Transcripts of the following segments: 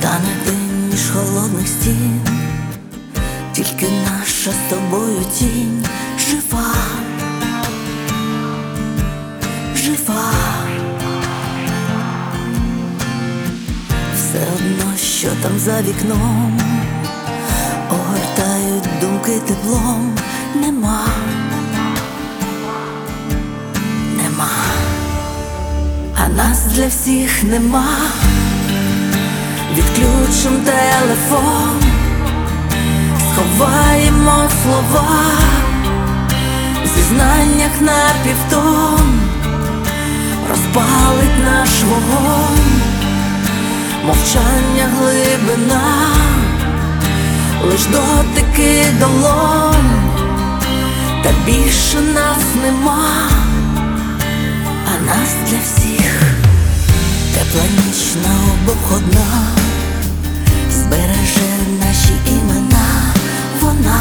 Тане день між холодних стін, тільки наша з тобою тінь жива, жива. Все одно, що там за вікном, огортають думки теплом. Нема, нема, а нас для всіх нема. Відключим телефон, сховаємо слова, в зізнаннях на півтон розпалить наш вогонь. Мовчання глибина, лиш дотики долонь, та більше нас нема, а нас для всіх тепла ніч на обох одна, збереже наші імена. Вона,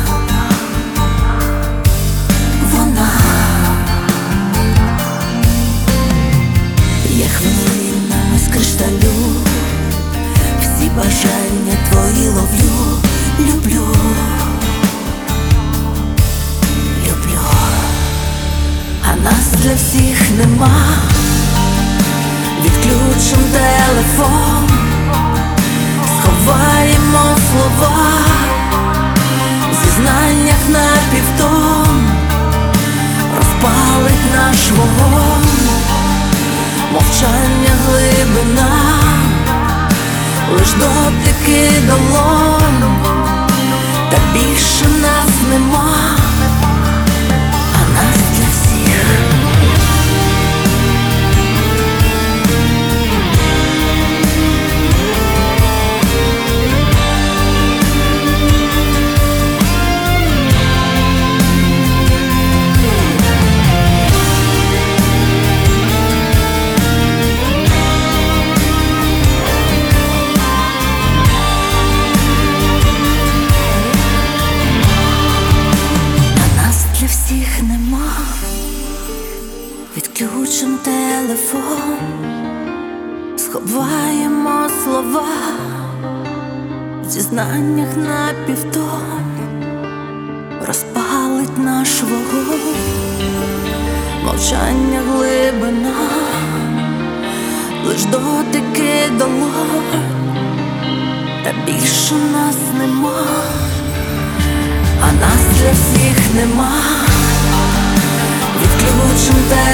вона є хвилинами з кришталю, всі бажання твої ловлю. Люблю, люблю, а нас для всіх нема. Відключим телефон, сховаємо слова, в зізнаннях на півтон розпалить наш вогонь. Мовчання глибина, лиш дотики долонь, та більше нас нема, а нас для всіх. Всіх нема, відключим телефон, сховаємо слова, в зізнаннях на півтон розпалить наш вогонь. Мовчання глибина, лиш дотики долонь, та більше нас нема, а нас для всіх нема. Відключим телефон,